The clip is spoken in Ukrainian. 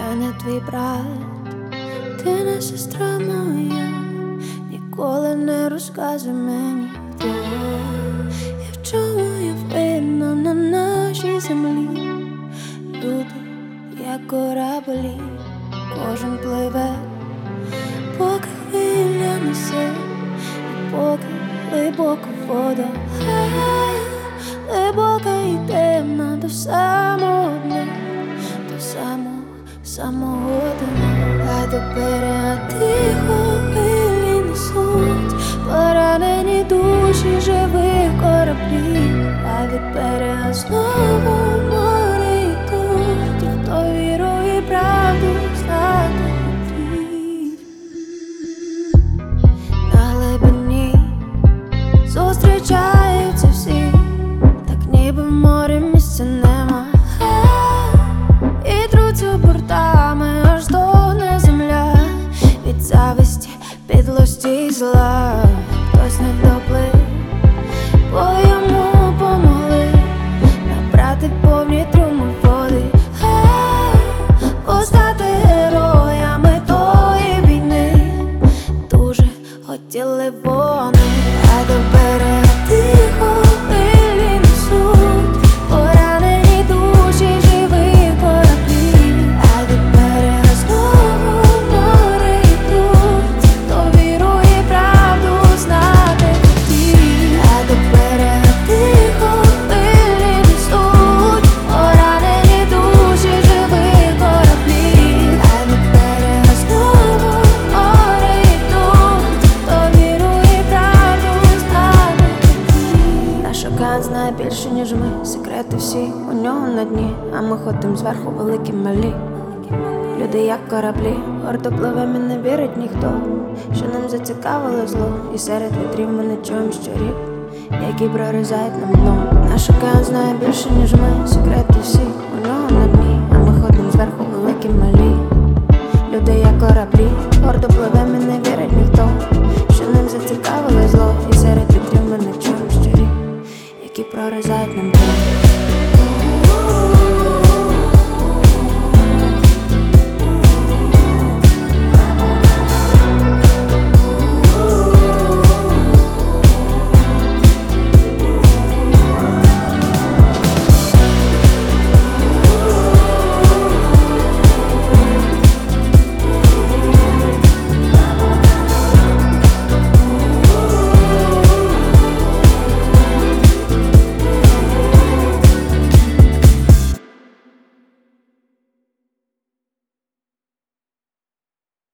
я не твій брат, ти не сестра моя, ніколи не розказуй мені хто і в чому я винна на нашій землі. Люди, як кораблі, кожен пливе, поки хвиля несе, і поки глибока вода, глибока і темна до самого дня, до самого дня. А до берега тихо хвилі несуть поранені душі живих кораблів, а від берега знову море йдуть, і хто віру і правду знати хотів. На глибині зустрічаються всі, так ніби в морі місця нема, і труться бортами, аж стогне земля від зависті, підлості й зла. Хтось не доплив, бо йому помогли набрати повні трюми води, постати героями тої війни дуже хотіли вони. А до берега тихо хвилі несуть поранені душі живих кораблів, а від берега знову море йдуть, хто віру і правду знати хотів. А до берега тихо хвилі несуть поранені душі живих кораблів, а від берега знову море йдуть, хто віру і правду знати хотів. Наш океан знає більше, ніж ми, секрети всі у нього на дні, а ми ходим зверху великі малі. Люди як кораблі, гордо пливем і не вірить ніхто, що нам зацікавило зло, і серед вітрів ми не чуємо щурів, які прорізають нам дно. Наш океан знає більше, ніж ми, секрети всі у нього